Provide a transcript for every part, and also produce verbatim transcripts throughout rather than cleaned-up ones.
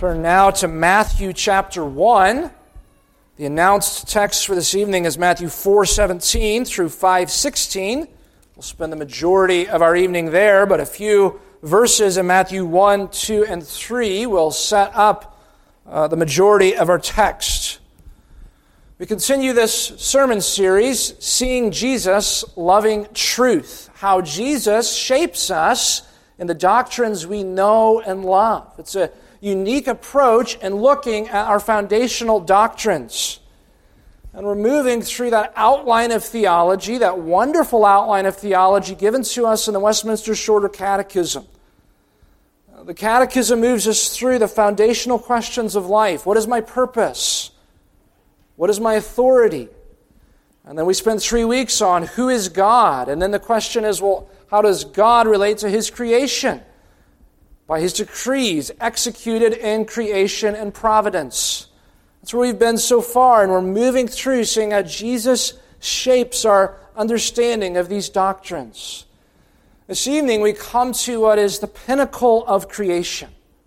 Turn now to Matthew chapter one. The announced text for this evening is Matthew four seventeen through five sixteen. We'll spend the majority of our evening there, but a few verses in Matthew one, two, and three will set up uh, the majority of our text. We continue this sermon series, Seeing Jesus, Loving Truth, how Jesus shapes us in the doctrines we know and love. It's a unique approach in looking at our foundational doctrines. And we're moving through that outline of theology, that wonderful outline of theology given to us in the Westminster Shorter Catechism. The Catechism moves us through the foundational questions of life. What is my purpose? What is my authority? And then we spend three weeks on who is God? And then the question is, well, how does God relate to His creation? By His decrees executed in creation and providence. That's where we've been so far, and we're moving through seeing how Jesus shapes our understanding of these doctrines. This evening we come to what is the pinnacle of creation.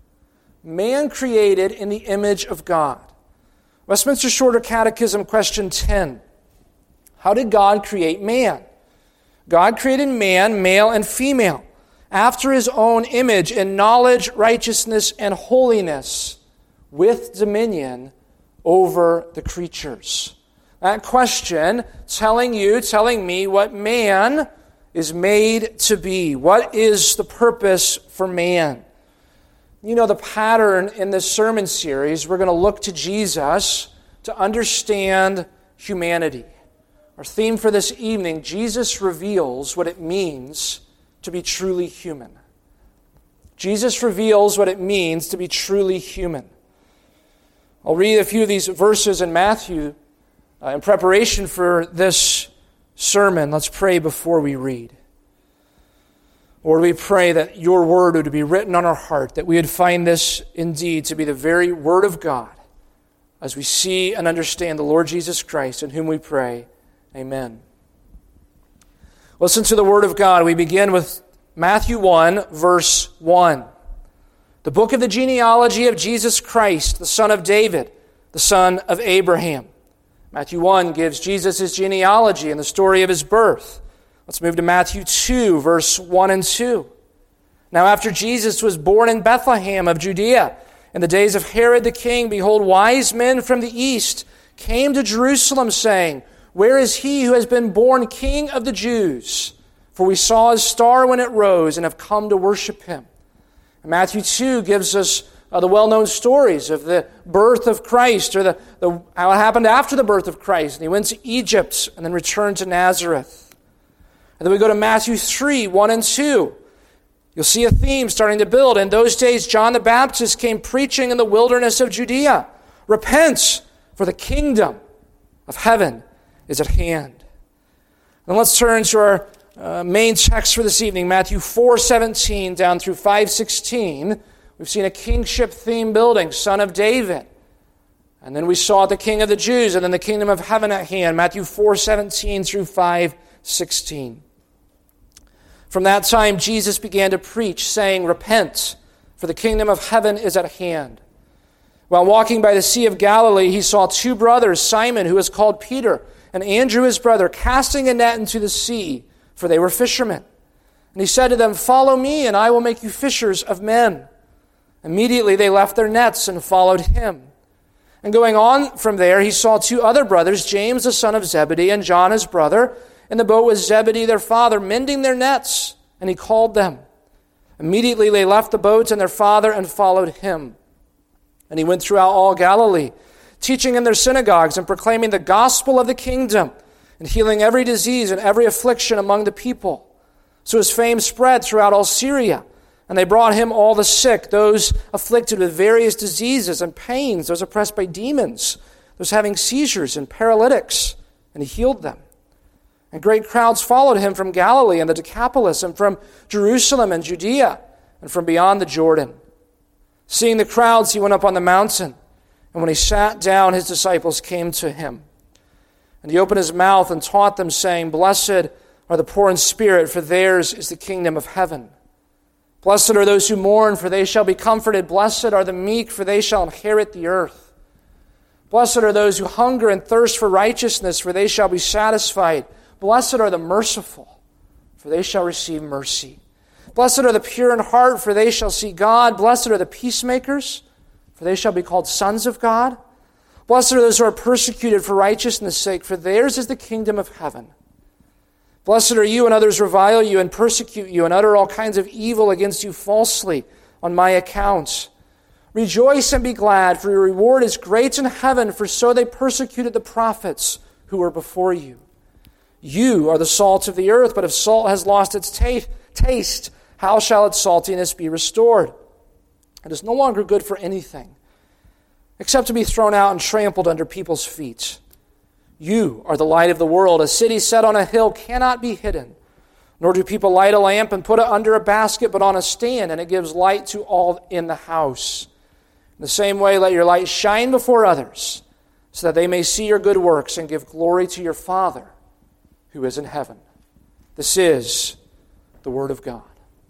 Man created in the image of God. Westminster Shorter Catechism, question ten. How did God create man? God created man, male and female, after His own image in knowledge, righteousness, and holiness, with dominion over the creatures. That question telling you, telling me what man is made to be. What is the purpose for man? You know the pattern in this sermon series. We're going to look to Jesus to understand humanity. Our theme for this evening, Jesus reveals what it means to be truly human. Jesus reveals what it means to be truly human. I'll read a few of these verses in Matthew uh, in preparation for this sermon. Let's pray before we read. Lord, we pray that Your word would be written on our heart, that we would find this indeed to be the very word of God as we see and understand the Lord Jesus Christ, in whom we pray. Amen. Listen to the word of God. We begin with Matthew one, verse one. The book of the genealogy of Jesus Christ, the son of David, the son of Abraham. Matthew one gives Jesus his genealogy and the story of his birth. Let's move to Matthew two, verse one and two. Now after Jesus was born in Bethlehem of Judea, in the days of Herod the king, behold, wise men from the east came to Jerusalem, saying, Where is he who has been born King of the Jews? For we saw his star when it rose and have come to worship him. And Matthew two gives us uh, the well-known stories of the birth of Christ, or the, the how it happened after the birth of Christ. And he went to Egypt and then returned to Nazareth. And then we go to Matthew three, one and two. You'll see a theme starting to build. In those days, John the Baptist came preaching in the wilderness of Judea. Repent, for the kingdom of heaven is at hand. And let's turn to our uh, main text for this evening, Matthew four seventeen down through five sixteen. We've seen a kingship theme building, son of David. And then we saw the king of the Jews, and then the kingdom of heaven at hand, Matthew four seventeen through five sixteen. From that time, Jesus began to preach, saying, Repent, for the kingdom of heaven is at hand. While walking by the Sea of Galilee, he saw two brothers, Simon, who was called Peter, and Andrew his brother, casting a net into the sea, for they were fishermen. And he said to them, Follow me, and I will make you fishers of men. Immediately they left their nets and followed him. And going on from there, he saw two other brothers, James the son of Zebedee, and John his brother, in the boat with Zebedee their father, mending their nets, and he called them. Immediately they left the boats and their father and followed him. And he went throughout all Galilee, teaching in their synagogues and proclaiming the gospel of the kingdom, and healing every disease and every affliction among the people. So his fame spread throughout all Syria, and they brought him all the sick, those afflicted with various diseases and pains, those oppressed by demons, those having seizures and paralytics, and he healed them. And great crowds followed him from Galilee and the Decapolis, and from Jerusalem and Judea, and from beyond the Jordan. Seeing the crowds, he went up on the mountain, and when he sat down, his disciples came to him. And he opened his mouth and taught them, saying, Blessed are the poor in spirit, for theirs is the kingdom of heaven. Blessed are those who mourn, for they shall be comforted. Blessed are the meek, for they shall inherit the earth. Blessed are those who hunger and thirst for righteousness, for they shall be satisfied. Blessed are the merciful, for they shall receive mercy. Blessed are the pure in heart, for they shall see God. Blessed are the peacemakers, for they shall be called sons of God. Blessed are those who are persecuted for righteousness' sake, for theirs is the kingdom of heaven. Blessed are you when others revile you and persecute you and utter all kinds of evil against you falsely on my account. Rejoice and be glad, for your reward is great in heaven, for so they persecuted the prophets who were before you. You are the salt of the earth, but if salt has lost its ta- taste, how shall its saltiness be restored? It is no longer good for anything, except to be thrown out and trampled under people's feet. You are the light of the world. A city set on a hill cannot be hidden. Nor do people light a lamp and put it under a basket, but on a stand, and it gives light to all in the house. In the same way, let your light shine before others, so that they may see your good works and give glory to your Father who is in heaven. This is the Word of God.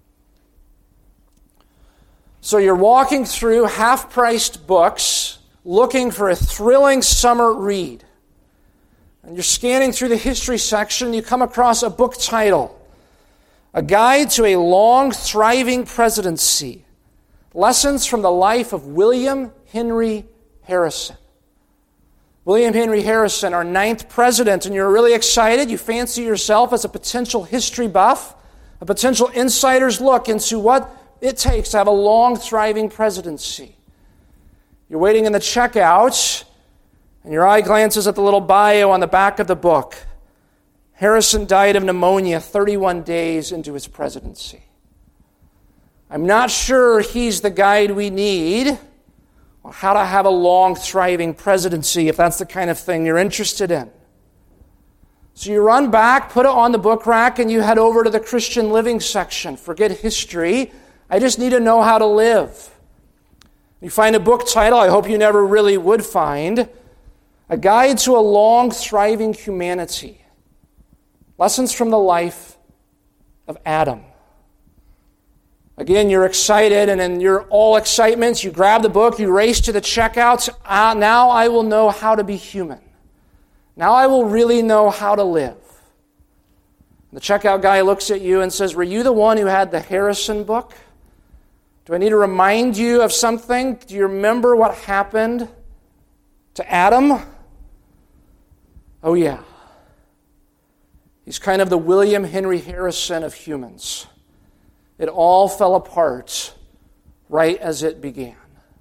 So you're walking through half-priced books, looking for a thrilling summer read. And you're scanning through the history section, you come across a book title, A Guide to a Long, Thriving Presidency, Lessons from the Life of William Henry Harrison. William Henry Harrison, our ninth president, and you're really excited. You fancy yourself as a potential history buff, a potential insider's look into what it takes to have a long, thriving presidency. You're waiting in the checkout, and your eye glances at the little bio on the back of the book. Harrison died of pneumonia thirty-one days into his presidency. I'm not sure he's the guide we need on how to have a long, thriving presidency, if that's the kind of thing you're interested in. So you run back, put it on the book rack, and you head over to the Christian living section. Forget history. I just need to know how to live. You find a book title I hope you never really would find. A Guide to a Long, Thriving Humanity. Lessons from the Life of Adam. Again, you're excited, and in your all excitement, you grab the book, you race to the checkouts. Ah, now I will know how to be human. Now I will really know how to live. The checkout guy looks at you and says, were you the one who had the Harrison book? Do I need to remind you of something? Do you remember what happened to Adam? Oh, yeah. He's kind of the William Henry Harrison of humans. It all fell apart right as it began.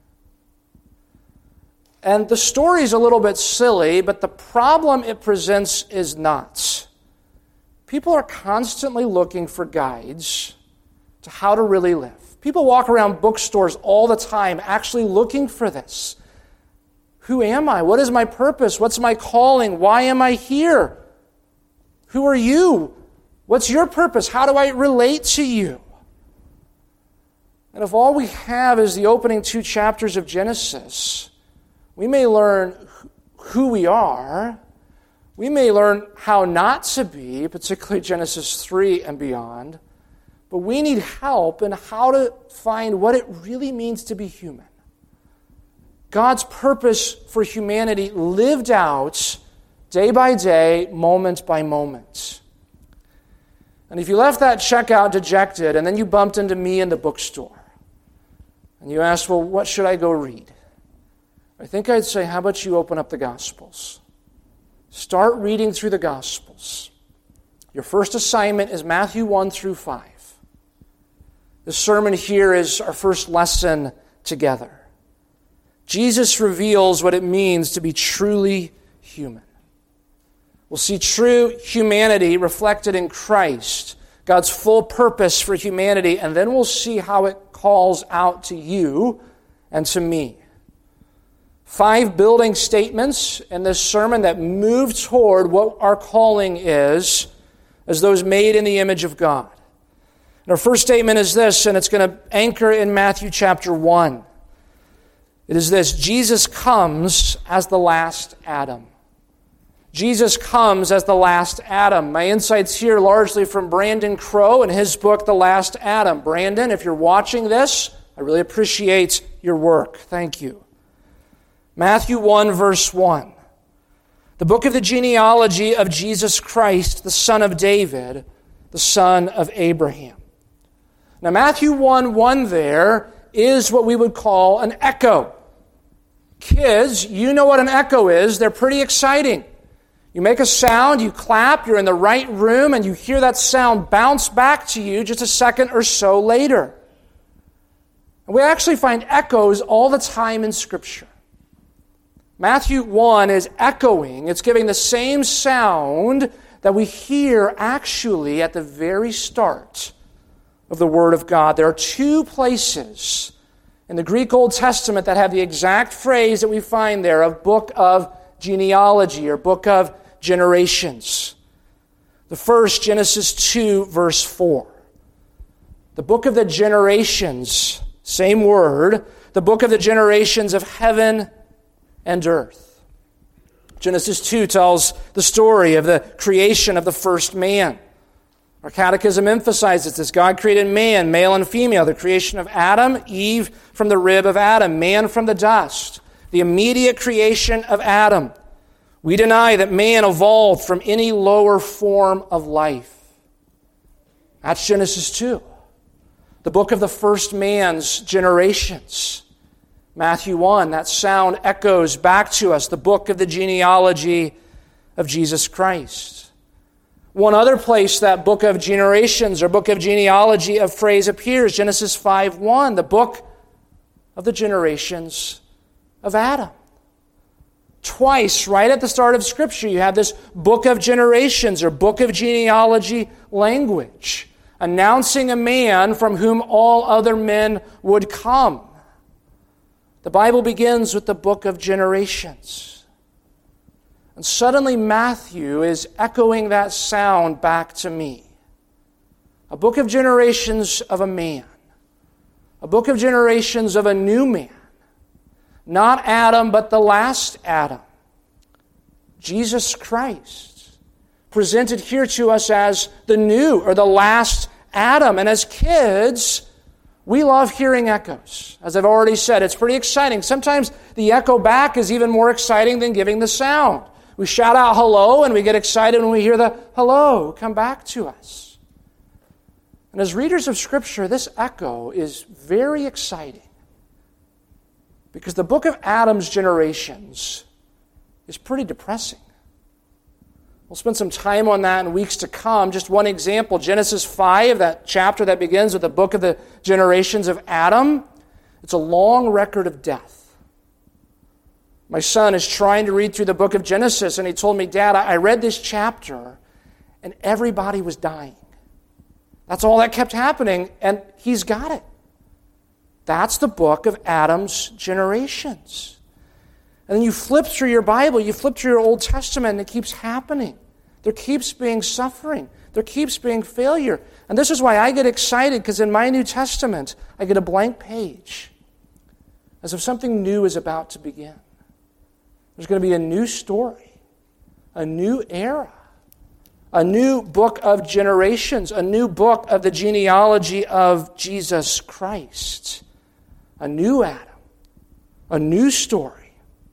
And the story's a little bit silly, but the problem it presents is not. People are constantly looking for guides to how to really live. People walk around bookstores all the time actually looking for this. Who am I? What is my purpose? What's my calling? Why am I here? Who are you? What's your purpose? How do I relate to you? And if all we have is the opening two chapters of Genesis, we may learn who we are. We may learn how not to be, particularly Genesis three and beyond. But we need help in how to find what it really means to be human. God's purpose for humanity lived out day by day, moment by moment. And if you left that checkout dejected, and then you bumped into me in the bookstore, and you asked, well, what should I go read? I think I'd say, how about you open up the Gospels? Start reading through the Gospels. Your first assignment is Matthew one through five. The sermon here is our first lesson together. Jesus reveals what it means to be truly human. We'll see true humanity reflected in Christ, God's full purpose for humanity, and then we'll see how it calls out to you and to me. Five building statements in this sermon that move toward what our calling is as those made in the image of God. And our first statement is this, and it's going to anchor in Matthew chapter one. It is this: Jesus comes as the last Adam. Jesus comes as the last Adam. My insights here largely from Brandon Crow and his book, The Last Adam. Brandon, if you're watching this, I really appreciate your work. Thank you. Matthew one, verse one. The book of the genealogy of Jesus Christ, the son of David, the son of Abraham. Now, Matthew one, one there is what we would call an echo. Kids, you know what an echo is. They're pretty exciting. You make a sound, you clap, you're in the right room, and you hear that sound bounce back to you just a second or so later. And we actually find echoes all the time in Scripture. Matthew one is echoing. It's giving the same sound that we hear actually at the very start of the Word of God. There are two places in the Greek Old Testament that have the exact phrase that we find there of book of genealogy or book of generations. The first, Genesis two, verse four. The book of the generations, same word, the book of the generations of heaven and earth. Genesis two tells the story of the creation of the first man. Our catechism emphasizes this. God created man, male and female, the creation of Adam, Eve from the rib of Adam, man from the dust, the immediate creation of Adam. We deny that man evolved from any lower form of life. That's Genesis two. The book of the first man's generations. Matthew one, that sound echoes back to us, the book of the genealogy of Jesus Christ. One other place that book of generations or book of genealogy of phrase appears, Genesis five one, the book of the generations of Adam. Twice, right at the start of Scripture, you have this book of generations or book of genealogy language, announcing a man from whom all other men would come. The Bible begins with the book of generations. And suddenly Matthew is echoing that sound back to me. A book of generations of a man. A book of generations of a new man. Not Adam, but the last Adam. Jesus Christ. Presented here to us as the new or the last Adam. And as kids, we love hearing echoes. As I've already said, it's pretty exciting. Sometimes the echo back is even more exciting than giving the sound. We shout out hello and we get excited when we hear the hello come back to us. And as readers of Scripture, this echo is very exciting. Because the book of Adam's generations is pretty depressing. We'll spend some time on that in weeks to come. Just one example, Genesis five, that chapter that begins with the book of the generations of Adam. It's a long record of death. My son is trying to read through the book of Genesis, and he told me, Dad, I read this chapter, and everybody was dying. That's all that kept happening, and he's got it. That's the book of Adam's generations. And then you flip through your Bible, you flip through your Old Testament, and it keeps happening. There keeps being suffering. There keeps being failure. And this is why I get excited, because in my New Testament, I get a blank page, as if something new is about to begin. There's going to be a new story, a new era, a new book of generations, a new book of the genealogy of Jesus Christ. A new Adam, a new story.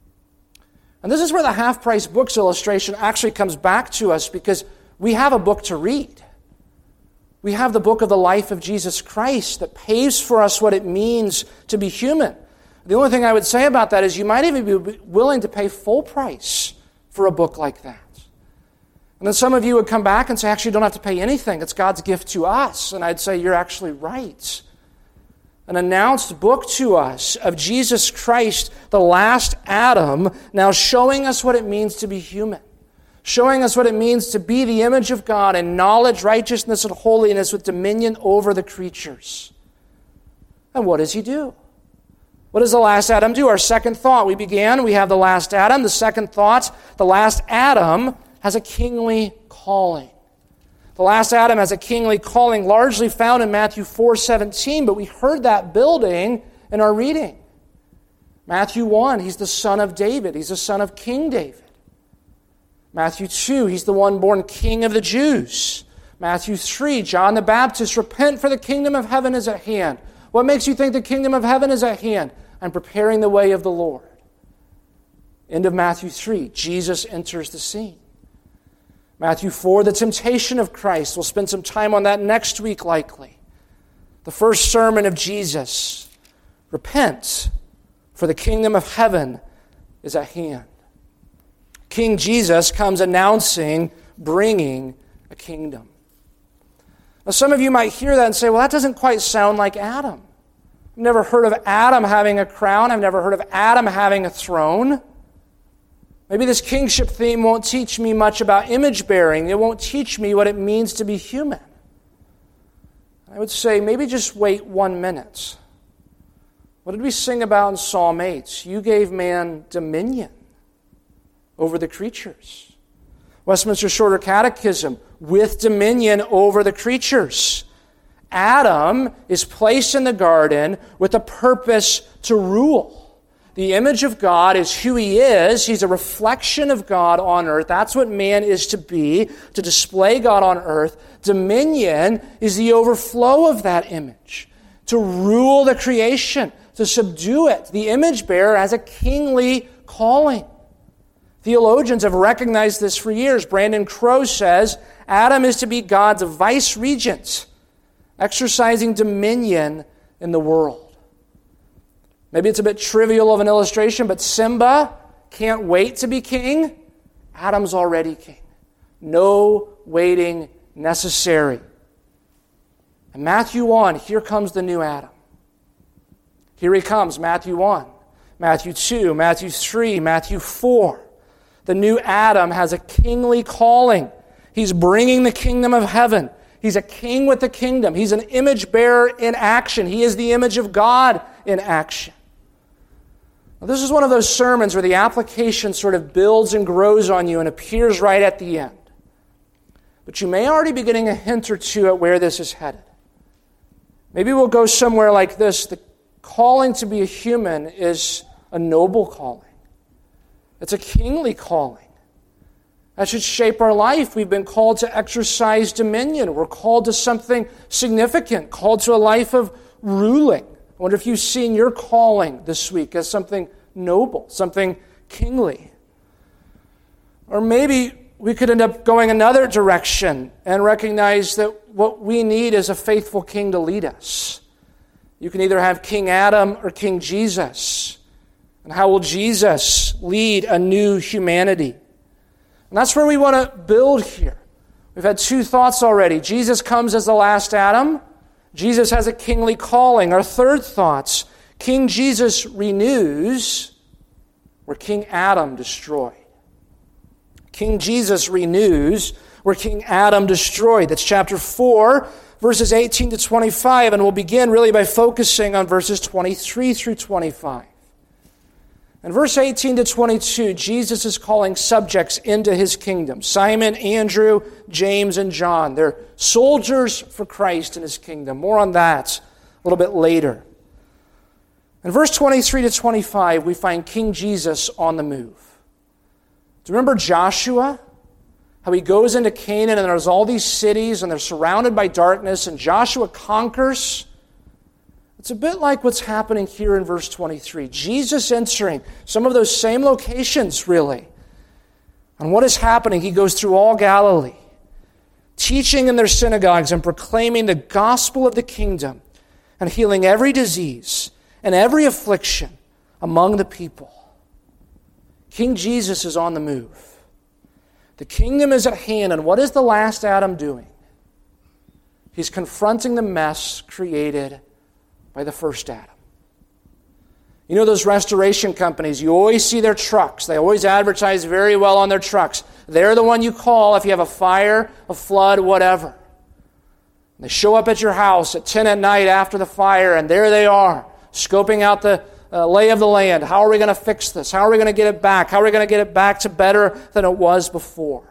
And this is where the half-price books illustration actually comes back to us, because we have a book to read. We have the book of the life of Jesus Christ that paves for us what it means to be human. The only thing I would say about that is you might even be willing to pay full price for a book like that. And then some of you would come back and say, actually, you don't have to pay anything. It's God's gift to us. And I'd say, you're actually right. An announced book to us of Jesus Christ, the last Adam, now showing us what it means to be human. Showing us what it means to be the image of God in knowledge, righteousness, and holiness with dominion over the creatures. And what does he do? What does the last Adam do? Our second thought. We began, we have the last Adam. The second thought, the last Adam has a kingly calling. The last Adam has a kingly calling largely found in Matthew four seventeen, but we heard that building in our reading. Matthew one, he's the son of David. He's the son of King David. Matthew two, he's the one born king of the Jews. Matthew three, John the Baptist, repent for the kingdom of heaven is at hand. What makes you think the kingdom of heaven is at hand? I'm preparing the way of the Lord. End of Matthew three, Jesus enters the scene. Matthew four, the temptation of Christ. We'll spend some time on that next week likely. The first sermon of Jesus. Repent, for the kingdom of heaven is at hand. King Jesus comes announcing, bringing a kingdom. Now some of you might hear that and say, well, that doesn't quite sound like Adam. I've never heard of Adam having a crown. I've never heard of Adam having a throne. Maybe this kingship theme won't teach me much about image bearing. It won't teach me what it means to be human. I would say maybe just wait one minute. What did we sing about in Psalm eight? You gave man dominion over the creatures. Westminster Shorter Catechism, with dominion over the creatures. Adam is placed in the garden with a purpose to rule. The image of God is who he is. He's a reflection of God on earth. That's what man is to be, to display God on earth. Dominion is the overflow of that image, to rule the creation, to subdue it. The image bearer has a kingly calling. Theologians have recognized this for years. Brandon Crowe says Adam is to be God's vice-regent, exercising dominion in the world. Maybe it's a bit trivial of an illustration, but Simba can't wait to be king. Adam's already king. No waiting necessary. And Matthew one, here comes the new Adam. Here he comes, Matthew one, Matthew two, Matthew three, Matthew four. The new Adam has a kingly calling. He's bringing the kingdom of heaven. He's a king with the kingdom. He's an image bearer in action. He is the image of God in action. Now, this is one of those sermons where the application sort of builds and grows on you and appears right at the end. But you may already be getting a hint or two at where this is headed. Maybe we'll go somewhere like this. The calling to be a human is a noble calling. It's a kingly calling. That should shape our life. We've been called to exercise dominion. We're called to something significant, called to a life of ruling. I wonder if you've seen your calling this week as something noble, something kingly. Or maybe we could end up going another direction and recognize that what we need is a faithful king to lead us. You can either have King Adam or King Jesus. And how will Jesus lead a new humanity? And that's where we want to build here. We've had two thoughts already. Jesus comes as the last Adam. Jesus has a kingly calling. Our third thoughts, King Jesus renews where King Adam destroyed. King Jesus renews where King Adam destroyed. That's chapter four, verses eighteen to twenty-five, and we'll begin really by focusing on verses twenty-three through twenty-five. In verse eighteen to twenty-two, Jesus is calling subjects into his kingdom. Simon, Andrew, James, and John. They're soldiers for Christ in his kingdom. More on that a little bit later. In verse twenty-three to twenty-five, we find King Jesus on the move. Do you remember Joshua? How he goes into Canaan and there's all these cities and they're surrounded by darkness and Joshua conquers. It's a bit like what's happening here in verse twenty-three. Jesus entering some of those same locations, really. And what is happening? He goes through all Galilee, teaching in their synagogues and proclaiming the gospel of the kingdom and healing every disease and every affliction among the people. King Jesus is on the move. The kingdom is at hand, and what is the last Adam doing? He's confronting the mess created by the first Adam. You know those restoration companies, you always see their trucks. They always advertise very well on their trucks. They're the one you call if you have a fire, a flood, whatever. They show up at your house at ten at night after the fire, and there they are, scoping out the uh, lay of the land. How are we going to fix this? How are we going to get it back? How are we going to get it back to better than it was before?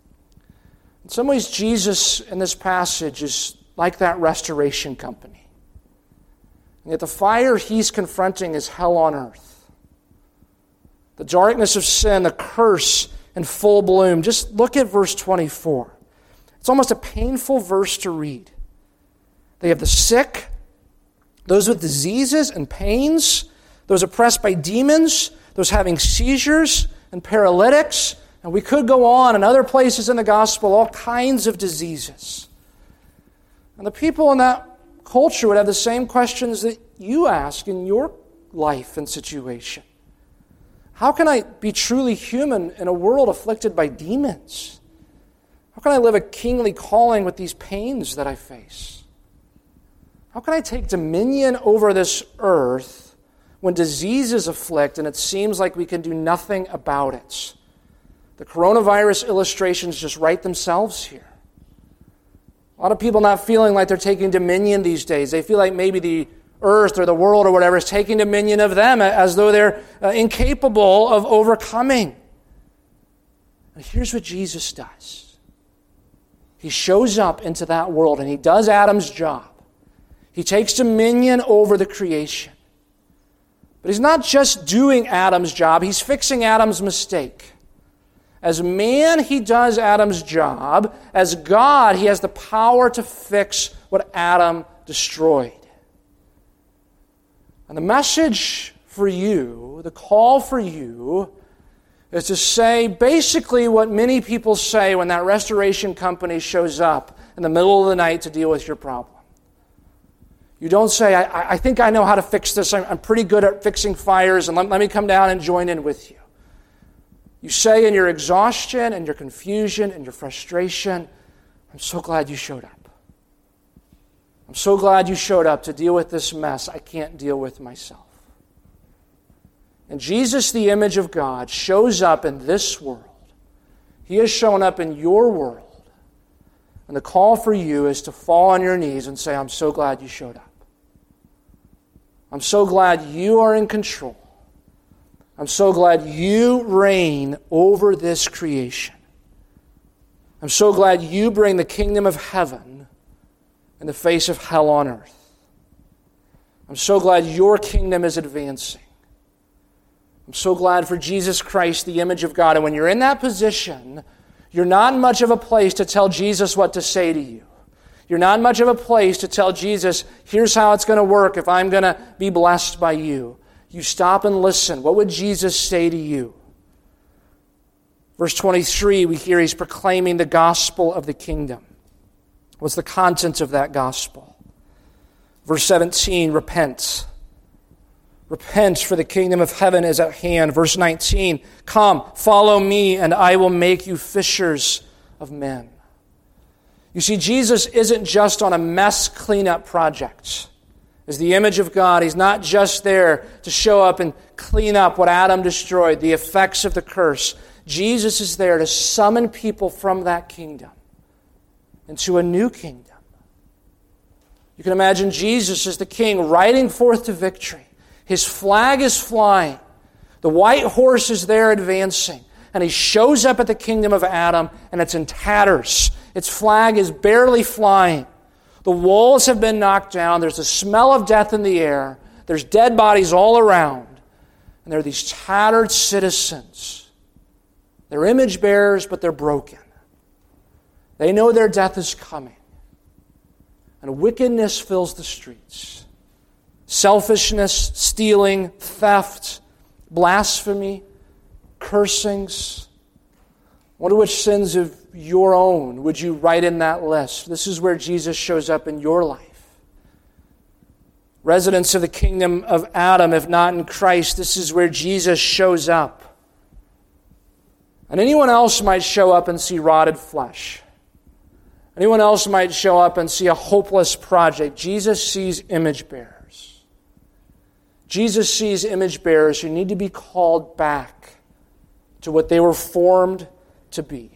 In some ways, Jesus in this passage is like that restoration company. And yet the fire he's confronting is hell on earth. The darkness of sin, the curse, in full bloom. Just look at verse twenty-four. It's almost a painful verse to read. They have the sick, those with diseases and pains, those oppressed by demons, those having seizures and paralytics, and we could go on in other places in the gospel, all kinds of diseases. And the people in that culture would have the same questions that you ask in your life and situation. How can I be truly human in a world afflicted by demons? How can I live a kingly calling with these pains that I face? How can I take dominion over this earth when diseases afflict and it seems like we can do nothing about it? The coronavirus illustrations just write themselves here. A lot of people not feeling like they're taking dominion these days. They feel like maybe the earth or the world or whatever is taking dominion of them as though they're uh, incapable of overcoming. And here's what Jesus does. He shows up into that world and he does Adam's job. He takes dominion over the creation. But he's not just doing Adam's job, he's fixing Adam's mistake. As man, he does Adam's job. As God, he has the power to fix what Adam destroyed. And the message for you, the call for you, is to say basically what many people say when that restoration company shows up in the middle of the night to deal with your problem. You don't say, I, I think I know how to fix this. I'm, I'm pretty good at fixing fires, and let, let me come down and join in with you. You say in your exhaustion and your confusion and your frustration, I'm so glad you showed up. I'm so glad you showed up to deal with this mess I can't deal with myself. And Jesus, the image of God, shows up in this world. He has shown up in your world. And the call for you is to fall on your knees and say, I'm so glad you showed up. I'm so glad you are in control. I'm so glad you reign over this creation. I'm so glad you bring the kingdom of heaven in the face of hell on earth. I'm so glad your kingdom is advancing. I'm so glad for Jesus Christ, the image of God. And when you're in that position, you're not in much of a place to tell Jesus what to say to you. You're not in much of a place to tell Jesus, here's how it's going to work if I'm going to be blessed by you. You stop and listen. What would Jesus say to you? Verse twenty-three, we hear he's proclaiming the gospel of the kingdom. What's the content of that gospel? Verse seventeen, repent. Repent, for the kingdom of heaven is at hand. Verse nineteen, come, follow me, and I will make you fishers of men. You see, Jesus isn't just on a mess cleanup project. As the image of God, he's not just there to show up and clean up what Adam destroyed, the effects of the curse. Jesus is there to summon people from that kingdom into a new kingdom. You can imagine Jesus as the king riding forth to victory. His flag is flying. The white horse is there advancing. And he shows up at the kingdom of Adam, and it's in tatters. Its flag is barely flying. The walls have been knocked down. There's a smell of death in the air. There's dead bodies all around. And there are these tattered citizens. They're image bearers, but they're broken. They know their death is coming. And wickedness fills the streets. Selfishness, stealing, theft, blasphemy, cursings. I wonder which sins of your own would you write in that list? This is where Jesus shows up in your life. Residents of the kingdom of Adam, if not in Christ, this is where Jesus shows up. And anyone else might show up and see rotted flesh. Anyone else might show up and see a hopeless project. Jesus sees image bearers. Jesus sees image bearers who need to be called back to what they were formed to be.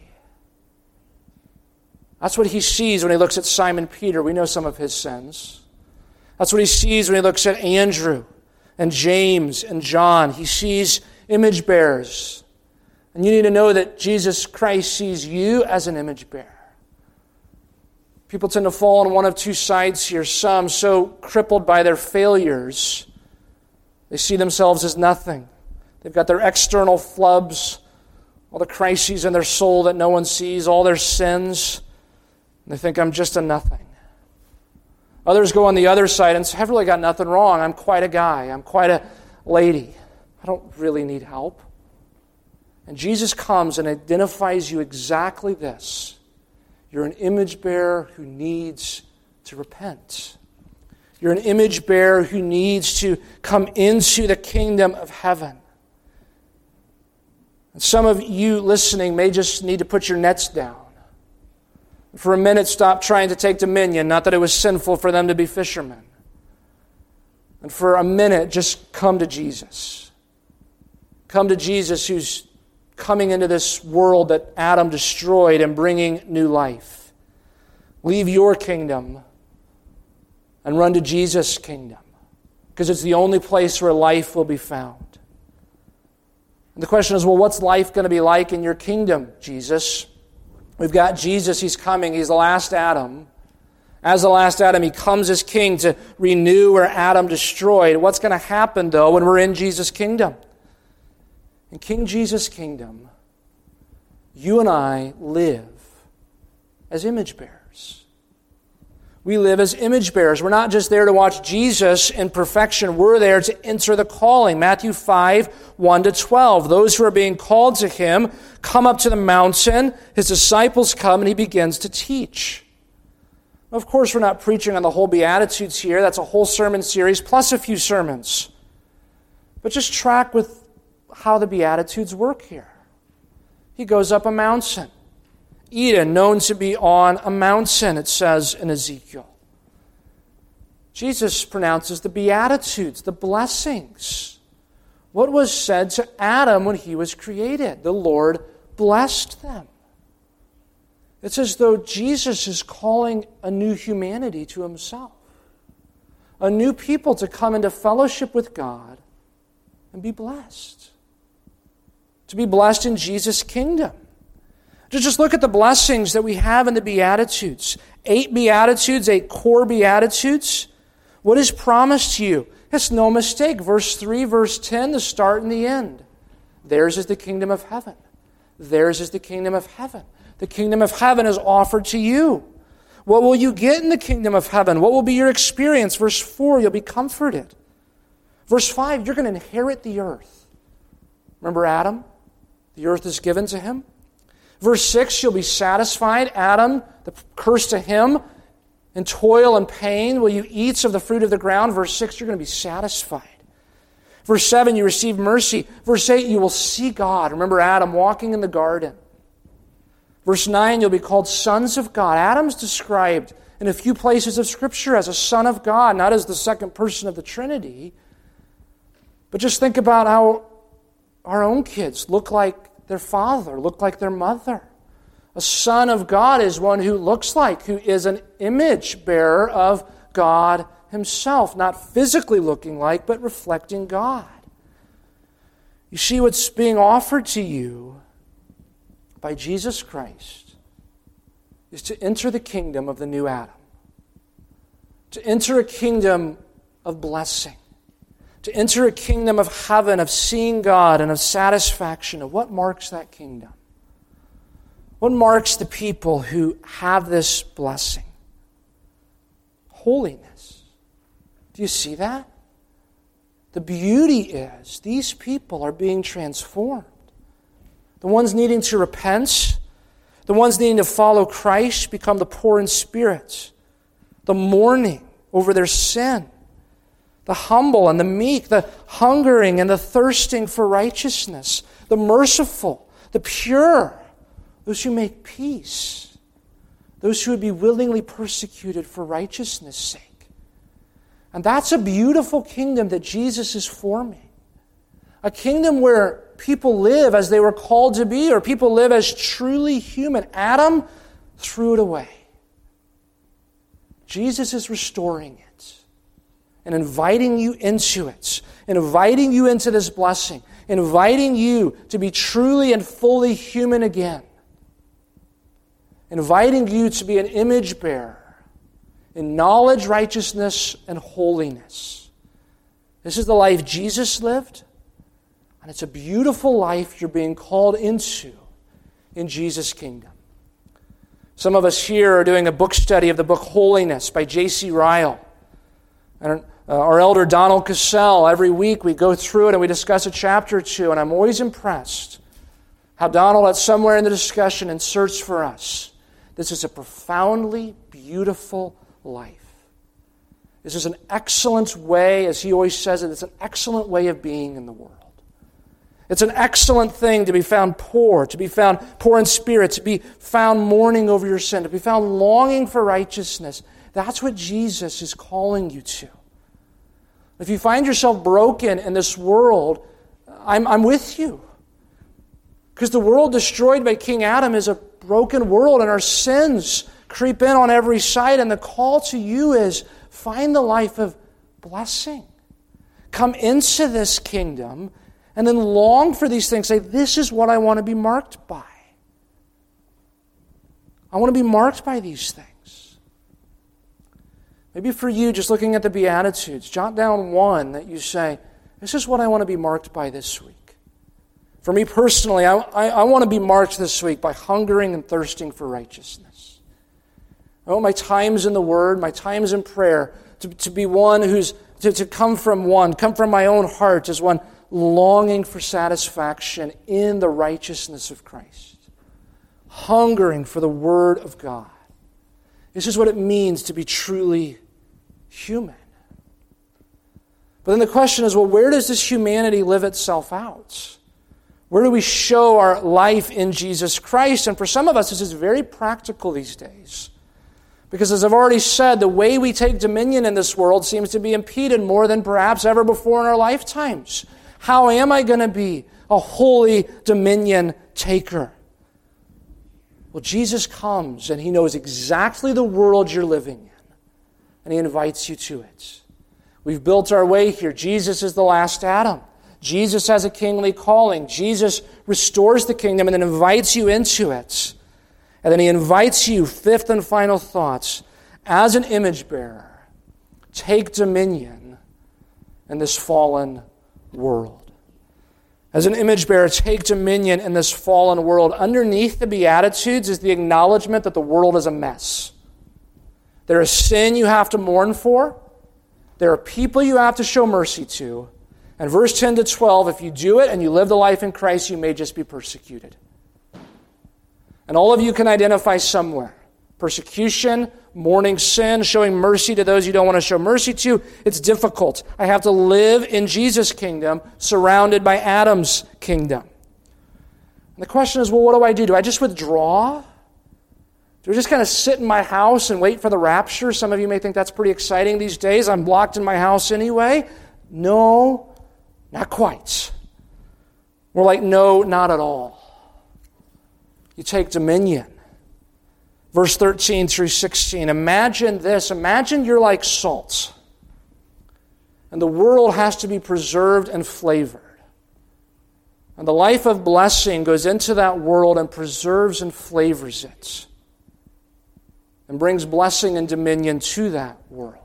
That's what he sees when he looks at Simon Peter. We know some of his sins. That's what he sees when he looks at Andrew and James and John. He sees image bearers. And you need to know that Jesus Christ sees you as an image bearer. People tend to fall on one of two sides here. Some so crippled by their failures, they see themselves as nothing. They've got their external flubs all the crises in their soul that no one sees, all their sins, and they think, I'm just a nothing. Others go on the other side and say, I've really got nothing wrong. I'm quite a guy. I'm quite a lady. I don't really need help. And Jesus comes and identifies you exactly this. You're an image bearer who needs to repent. You're an image bearer who needs to come into the kingdom of heaven. And some of you listening may just need to put your nets down. For a minute, stop trying to take dominion. Not that it was sinful for them to be fishermen. And for a minute, just come to Jesus. Come to Jesus who's coming into this world that Adam destroyed and bringing new life. Leave your kingdom and run to Jesus' kingdom, because it's the only place where life will be found. And the question is, well, what's life going to be like in your kingdom, Jesus? We've got Jesus, He's coming, He's the last Adam. As the last Adam, He comes as king to renew where Adam destroyed. What's going to happen, though, when we're in Jesus' kingdom? In King Jesus' kingdom, you and I live as image bearers. We live as image bearers. We're not just there to watch Jesus in perfection. We're there to enter the calling. Matthew five, one to twelve. Those who are being called to Him come up to the mountain. His disciples come and He begins to teach. Of course, we're not preaching on the whole Beatitudes here. That's a whole sermon series plus a few sermons. But just track with how the Beatitudes work here. He goes up a mountain. Eden, known to be on a mountain, it says in Ezekiel. Jesus pronounces the Beatitudes, the blessings. What was said to Adam when he was created? The Lord blessed them. It's as though Jesus is calling a new humanity to Himself. A new people to come into fellowship with God and be blessed. To be blessed in Jesus' kingdom. To just look at the blessings that we have in the Beatitudes. Eight Beatitudes, eight core Beatitudes. What is promised to you? It's no mistake. Verse three, verse ten, the start and the end. Theirs is the kingdom of heaven. Theirs is the kingdom of heaven. The kingdom of heaven is offered to you. What will you get in the kingdom of heaven? What will be your experience? Verse four, you'll be comforted. Verse five, you're going to inherit the earth. Remember Adam? The earth is given to him. Verse six, you'll be satisfied. Adam, the curse to him, in toil and pain, will you eat of the fruit of the ground? Verse six, you're going to be satisfied. Verse seven, you receive mercy. Verse eight, you will see God. Remember Adam walking in the garden. Verse nine, you'll be called sons of God. Adam's described in a few places of Scripture as a son of God, not as the second person of the Trinity. But just think about how our own kids look like their father, look like their mother. A son of God is one who looks like, who is an image bearer of God Himself, not physically looking like, but reflecting God. You see, what's being offered to you by Jesus Christ is to enter the kingdom of the new Adam, to enter a kingdom of blessing, to enter a kingdom of heaven, of seeing God and of satisfaction. And what marks that kingdom? What marks the people who have this blessing? Holiness. Do you see that? The beauty is these people are being transformed. The ones needing to repent, the ones needing to follow Christ, become the poor in spirit, the mourning over their sin, the humble and the meek, the hungering and the thirsting for righteousness, the merciful, the pure, those who make peace, those who would be willingly persecuted for righteousness' sake. And that's a beautiful kingdom that Jesus is forming. A kingdom where people live as they were called to be, or people live as truly human. Adam threw it away. Jesus is restoring it and inviting you into it, and inviting you into this blessing, inviting you to be truly and fully human again, inviting you to be an image bearer in knowledge, righteousness, and holiness. This is the life Jesus lived, and it's a beautiful life you're being called into in Jesus' kingdom. Some of us here are doing a book study of the book Holiness by J C Ryle. And uh, our elder Donald Cassell, every week we go through it and we discuss a chapter or two, and I'm always impressed how Donald, at somewhere in the discussion, inserts for us, this is a profoundly beautiful life. This is an excellent way, as he always says it, it's an excellent way of being in the world. It's an excellent thing to be found poor, to be found poor in spirit, to be found mourning over your sin, to be found longing for righteousness. That's what Jesus is calling you to. If you find yourself broken in this world, I'm, I'm with you. Because the world destroyed by King Adam is a broken world, and our sins creep in on every side, and the call to you is find the life of blessing. Come into this kingdom and then long for these things. Say, this is what I want to be marked by. I want to be marked by these things. Maybe for you, just looking at the Beatitudes, jot down one that you say, this is what I want to be marked by this week. For me personally, I, I, I want to be marked this week by hungering and thirsting for righteousness. I want my times in the Word, my times in prayer, to, to be one who's, to, to come from one, come from my own heart as one longing for satisfaction in the righteousness of Christ. Hungering for the Word of God. This is what it means to be truly human. But then the question is, well, where does this humanity live itself out? Where do we show our life in Jesus Christ? And for some of us, this is very practical these days. Because as I've already said, the way we take dominion in this world seems to be impeded more than perhaps ever before in our lifetimes. How am I going to be a holy dominion taker? Well, Jesus comes and He knows exactly the world you're living in. And He invites you to it. We've built our way here. Jesus is the last Adam. Jesus has a kingly calling. Jesus restores the kingdom and then invites you into it. And then He invites you, fifth and final thoughts, as an image bearer, take dominion in this fallen world. As an image bearer, take dominion in this fallen world. Underneath the Beatitudes is the acknowledgement that the world is a mess. There is sin you have to mourn for. There are people you have to show mercy to. And verse ten to twelve, if you do it and you live the life in Christ, you may just be persecuted. And all of you can identify somewhere. Persecution, mourning sin, showing mercy to those you don't want to show mercy to. It's difficult. I have to live in Jesus' kingdom, surrounded by Adam's kingdom. And the question is, well, what do I do? Do I just withdraw? Do I just kind of sit in my house and wait for the rapture? Some of you may think that's pretty exciting these days. I'm locked in my house anyway. No, not quite. We're like, no, not at all. You take dominion. Verse thirteen through sixteen. Imagine this. Imagine you're like salt. And the world has to be preserved and flavored. And the life of blessing goes into that world and preserves and flavors it. And brings blessing and dominion to that world.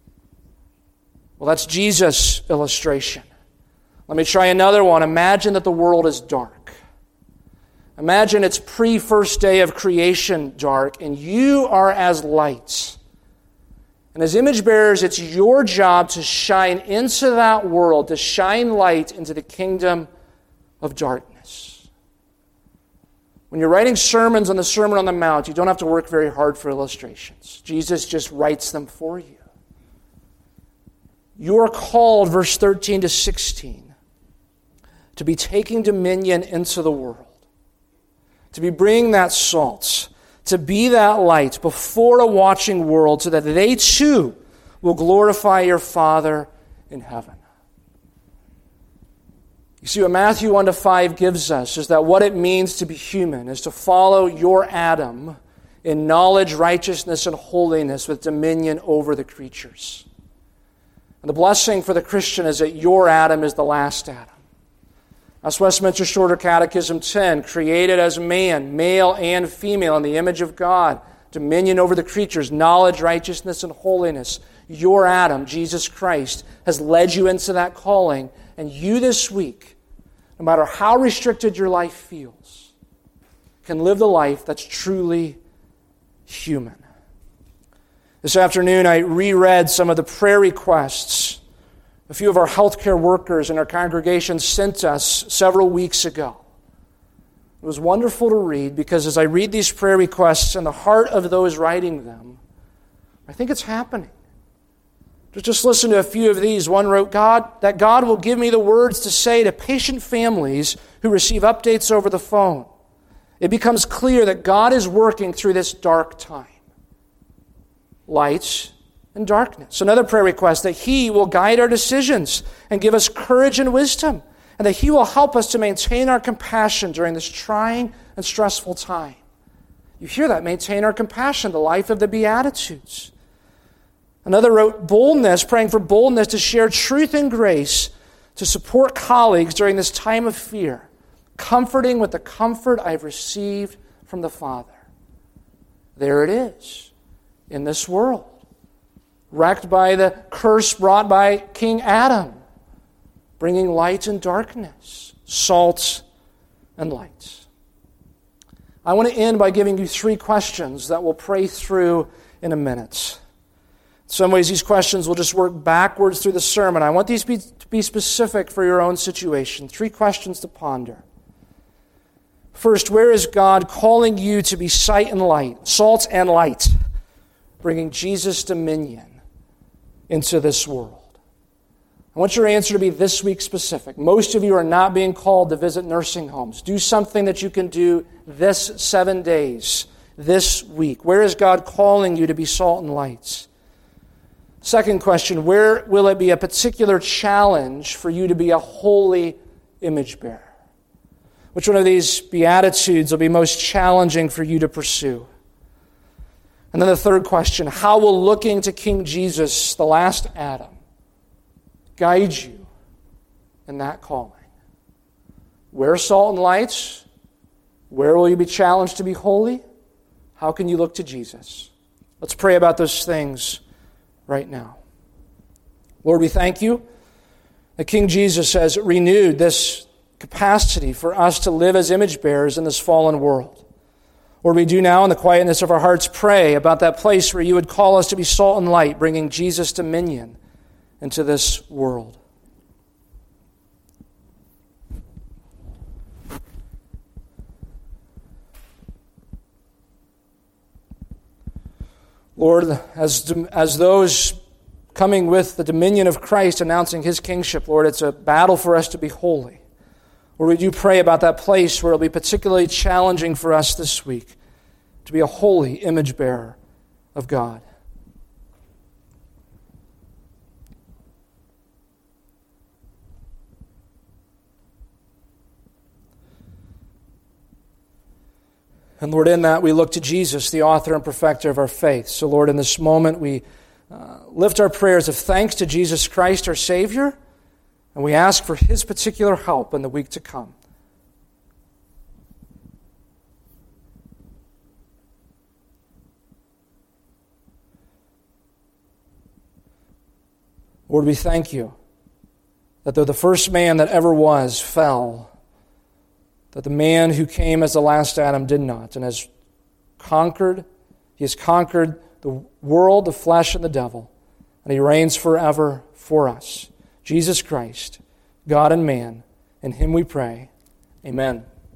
Well, that's Jesus' illustration. Let me try another one. Imagine that the world is dark. Imagine it's pre-first day of creation dark, and you are as lights. And as image bearers, it's your job to shine into that world, to shine light into the kingdom of darkness. When you're writing sermons on the Sermon on the Mount, you don't have to work very hard for illustrations. Jesus just writes them for you. You are called, verse thirteen to sixteen, to be taking dominion into the world. To be bringing that salt, to be that light before a watching world so that they too will glorify your Father in heaven. You see, what Matthew one to five gives us is that what it means to be human is to follow your Adam in knowledge, righteousness, and holiness with dominion over the creatures. And the blessing for the Christian is that your Adam is the last Adam. That's Westminster Shorter Catechism ten, created as man, male and female, in the image of God, dominion over the creatures, knowledge, righteousness, and holiness. Your Adam, Jesus Christ, has led you into that calling, and you this week, no matter how restricted your life feels, can live the life that's truly human. This afternoon, I reread some of the prayer requests a few of our healthcare workers in our congregation sent us several weeks ago. It was wonderful to read because as I read these prayer requests in the heart of those writing them, I think it's happening. Just listen to a few of these. One wrote, God, that God will give me the words to say to patient families who receive updates over the phone. It becomes clear that God is working through this dark time. Light and darkness. Another prayer request, that He will guide our decisions and give us courage and wisdom, and that He will help us to maintain our compassion during this trying and stressful time. You hear that, maintain our compassion, the life of the Beatitudes. Another wrote, boldness, praying for boldness to share truth and grace, to support colleagues during this time of fear, comforting with the comfort I've received from the Father. There it is, in this world, wrecked by the curse brought by King Adam, bringing light and darkness, salt and light. I want to end by giving you three questions that we'll pray through in a minute. In some ways, these questions will just work backwards through the sermon. I want these to be, to be specific for your own situation. Three questions to ponder. First, where is God calling you to be sight and light, salt and light, bringing Jesus' dominion into this world? I want your answer to be this week specific. Most of you are not being called to visit nursing homes. Do something that you can do this seven days, this week. Where is God calling you to be salt and light? Second question, where will it be a particular challenge for you to be a holy image bearer? Which one of these Beatitudes will be most challenging for you to pursue? And then the third question, how will looking to King Jesus, the last Adam, guide you in that calling? Where salt and light? Where will you be challenged to be holy? How can you look to Jesus? Let's pray about those things right now. Lord, we thank you that King Jesus has renewed this capacity for us to live as image bearers in this fallen world. Lord, we do now in the quietness of our hearts pray about that place where you would call us to be salt and light, bringing Jesus' dominion into this world. Lord, as, as those coming with the dominion of Christ, announcing His kingship, Lord, it's a battle for us to be holy. Lord, we do pray about that place where it'll be particularly challenging for us this week to be a holy image bearer of God. And Lord, in that we look to Jesus, the author and perfecter of our faith. So Lord, in this moment we uh, lift our prayers of thanks to Jesus Christ, our Savior, and we ask for His particular help in the week to come. Lord, we thank you that though the first man that ever was fell, that the man who came as the last Adam did not, and has conquered, He has conquered the world, the flesh, and the devil, and He reigns forever for us. Jesus Christ, God and man, in Him we pray. Amen.